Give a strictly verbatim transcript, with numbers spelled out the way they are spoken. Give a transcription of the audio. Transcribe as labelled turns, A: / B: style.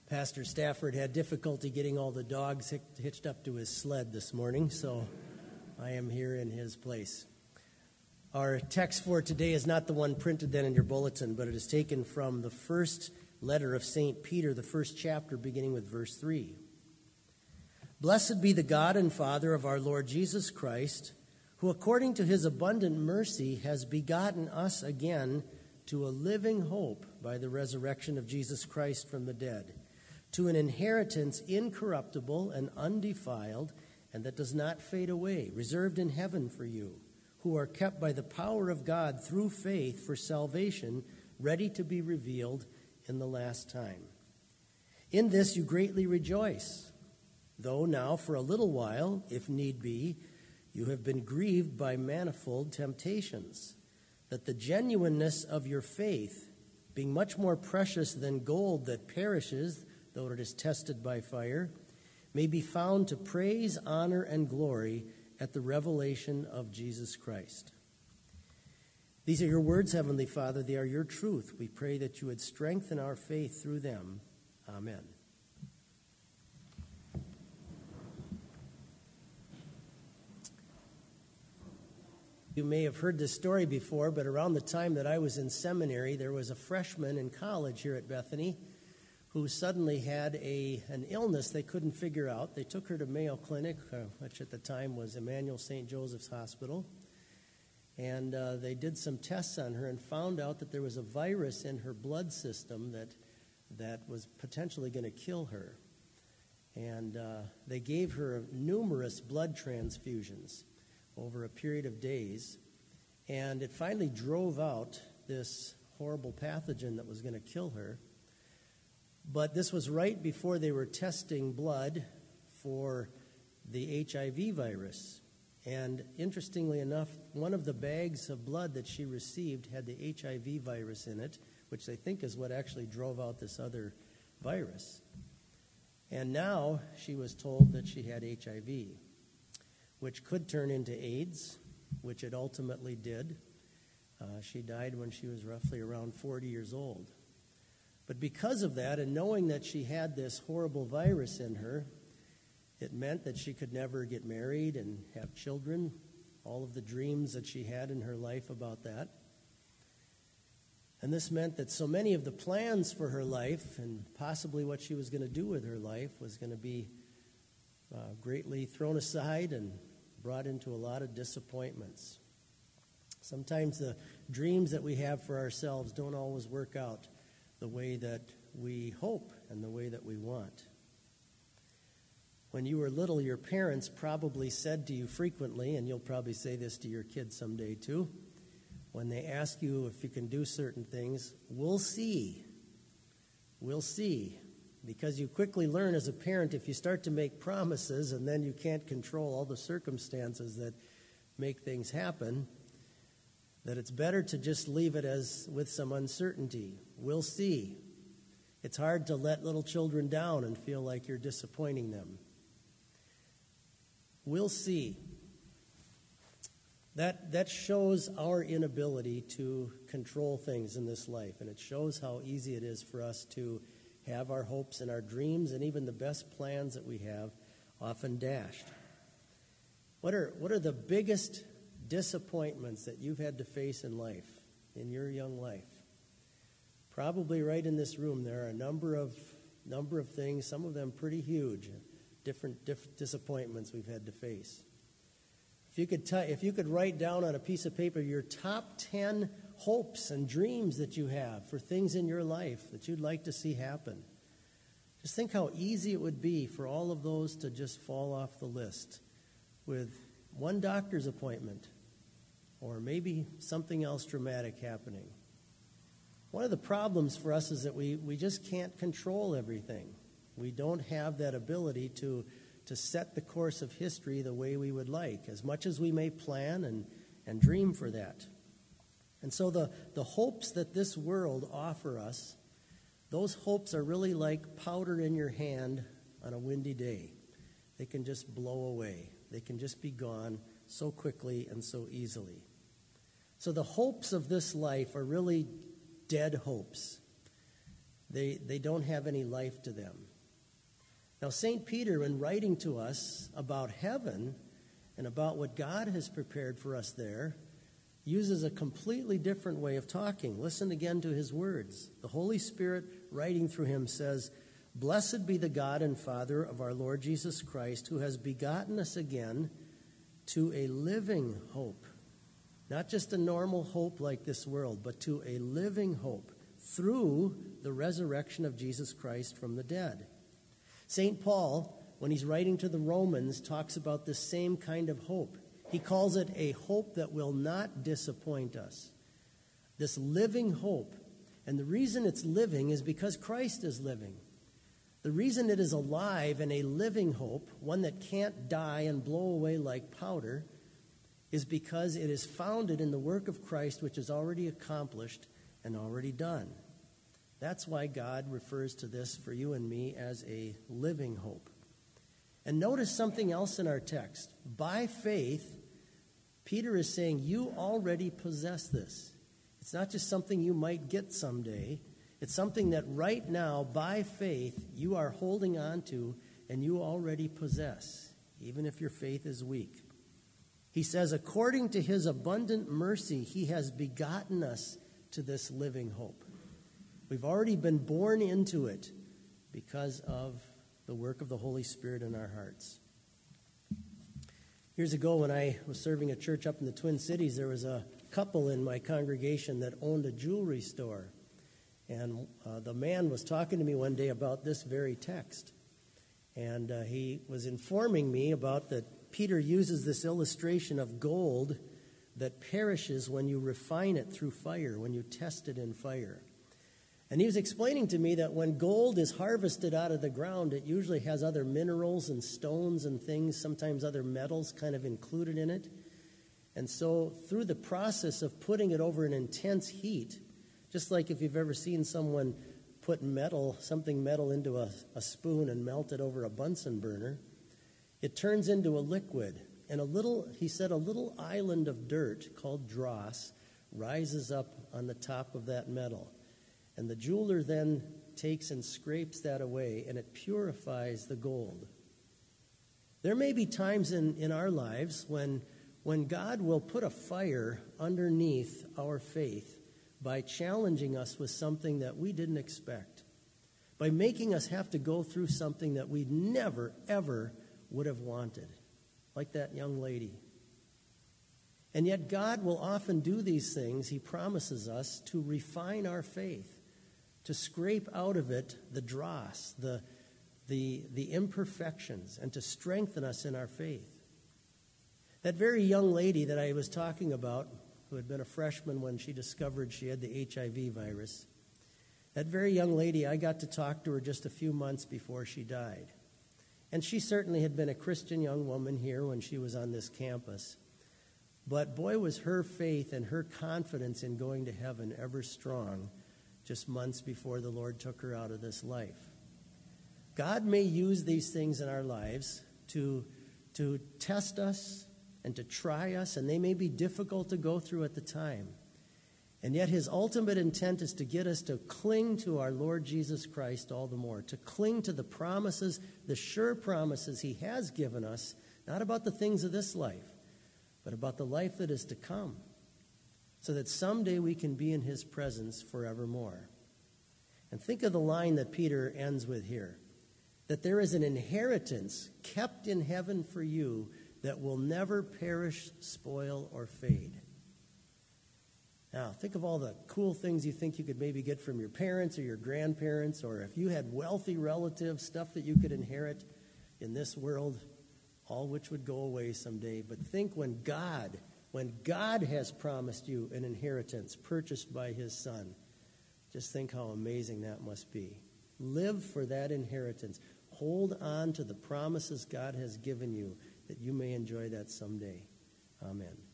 A: Pastor Stafford had difficulty getting all the dogs hitched up to his sled this morning, so I am here in his place. Our text for today is not the one printed then in your bulletin, but it is taken from the first letter of Saint Peter, the first chapter, beginning with verse three. Blessed be the God and Father of our Lord Jesus Christ, who according to his abundant mercy has begotten us again to a living hope by the resurrection of Jesus Christ from the dead, to an inheritance incorruptible and undefiled, and that does not fade away, reserved in heaven for you, who are kept by the power of God through faith for salvation, ready to be revealed in the last time. In this you greatly rejoice, though now for a little while, if need be, you have been grieved by manifold temptations, that the genuineness of your faith, being much more precious than gold that perishes, though it is tested by fire, may be found to praise, honor, and glory at the revelation of Jesus Christ. These are your words, Heavenly Father. They are your truth. We pray that you would strengthen our faith through them. Amen. You may have heard this story before, but around the time that I was in seminary, there was a freshman in college here at Bethany who suddenly had a an illness they couldn't figure out. They took her to Mayo Clinic, uh, which at the time was Emmanuel Saint Joseph's Hospital, and uh, they did some tests on her and found out that there was a virus in her blood system that that was potentially going to kill her. And uh, they gave her numerous blood transfusions over a period of days, and it finally drove out this horrible pathogen that was going to kill her. But this was right before they were testing blood for the H I V virus. And interestingly enough, one of the bags of blood that she received had the H I V virus in it, which they think is what actually drove out this other virus. And now she was told that she had H I V, which could turn into AIDS, which it ultimately did. Uh, she died when she was roughly around forty years old. But because of that, and knowing that she had this horrible virus in her, it meant that she could never get married and have children, all of the dreams that she had in her life about that. And this meant that so many of the plans for her life and possibly what she was going to do with her life was going to be uh, greatly thrown aside and brought into a lot of disappointments. Sometimes the dreams that we have for ourselves don't always work out the way that we hope and the way that we want. When you were little, your parents probably said to you frequently, and you'll probably say this to your kids someday too, when they ask you if you can do certain things, we'll see. We'll see. Because you quickly learn as a parent, if you start to make promises and then you can't control all the circumstances that make things happen, that it's better to just leave it as with some uncertainty. We'll see. It's hard to let little children down and feel like you're disappointing them. We'll see. That, that shows our inability to control things in this life, and it shows how easy it is for us to have our hopes and our dreams and even the best plans that we have often dashed. What are, what are the biggest disappointments that you've had to face in life, in your young life? Probably right in this room there are a number of number of things, some of them pretty huge, different, different disappointments we've had to face. If you could t- if you could write down on a piece of paper your top ten hopes and dreams that you have for things in your life that you'd like to see happen, just think how easy it would be for all of those to just fall off the list with one doctor's appointment or maybe something else dramatic happening. One of the problems for us is that we, we just can't control everything. We don't have that ability to, to set the course of history the way we would like, as much as we may plan and, and dream for that. And so the, the hopes that this world offer us, those hopes are really like powder in your hand on a windy day. They can just blow away. They can just be gone so quickly and so easily. So the hopes of this life are really dead hopes. They, they don't have any life to them. Now, Saint Peter, in writing to us about heaven and about what God has prepared for us there, uses a completely different way of talking. Listen again to his words. The Holy Spirit, writing through him, says, "Blessed be the God and Father of our Lord Jesus Christ, who has begotten us again to a living hope." Not just a normal hope like this world, but to a living hope through the resurrection of Jesus Christ from the dead. Saint Paul, when he's writing to the Romans, talks about this same kind of hope. He calls it a hope that will not disappoint us. This living hope. And the reason it's living is because Christ is living. The reason it is alive and a living hope, one that can't die and blow away like powder, is because it is founded in the work of Christ, which is already accomplished and already done. That's why God refers to this for you and me as a living hope. And notice something else in our text. By faith, Peter is saying you already possess this. It's not just something you might get someday. It's something that right now, by faith, you are holding on to and you already possess, even if your faith is weak. He says, according to his abundant mercy, he has begotten us to this living hope. We've already been born into it because of the work of the Holy Spirit in our hearts. Years ago, when I was serving a church up in the Twin Cities, there was a couple in my congregation that owned a jewelry store. And uh, the man was talking to me one day about this very text. And uh, he was informing me about that Peter uses this illustration of gold that perishes when you refine it through fire, when you test it in fire. And he was explaining to me that when gold is harvested out of the ground, it usually has other minerals and stones and things, sometimes other metals kind of included in it. And so through the process of putting it over an intense heat, just like if you've ever seen someone put metal, something metal into a, a spoon and melt it over a Bunsen burner, it turns into a liquid. And a little, he said, a little island of dirt called dross rises up on the top of that metal. And the jeweler then takes and scrapes that away, and it purifies the gold. There may be times in, in our lives when, when God will put a fire underneath our faith by challenging us with something that we didn't expect, by making us have to go through something that we never, ever would have wanted, like that young lady. And yet God will often do these things, he promises us, to refine our faith, to scrape out of it the dross, the, the, the imperfections, and to strengthen us in our faith. That very young lady that I was talking about, who had been a freshman when she discovered she had the H I V virus, that very young lady, I got to talk to her just a few months before she died. And she certainly had been a Christian young woman here when she was on this campus. But boy, was her faith and her confidence in going to heaven ever strong just months before the Lord took her out of this life. God may use these things in our lives to, to test us and to try us, and they may be difficult to go through at the time. And yet his ultimate intent is to get us to cling to our Lord Jesus Christ all the more, to cling to the promises, the sure promises he has given us, not about the things of this life, but about the life that is to come, so that someday we can be in his presence forevermore. And think of the line that Peter ends with here, that there is an inheritance kept in heaven for you that will never perish, spoil, or fade. Now, think of all the cool things you think you could maybe get from your parents or your grandparents, or if you had wealthy relatives, stuff that you could inherit in this world, all which would go away someday. But think when God, when God has promised you an inheritance purchased by his Son, just think how amazing that must be. Live for that inheritance. Hold on to the promises God has given you, that you may enjoy that someday. Amen.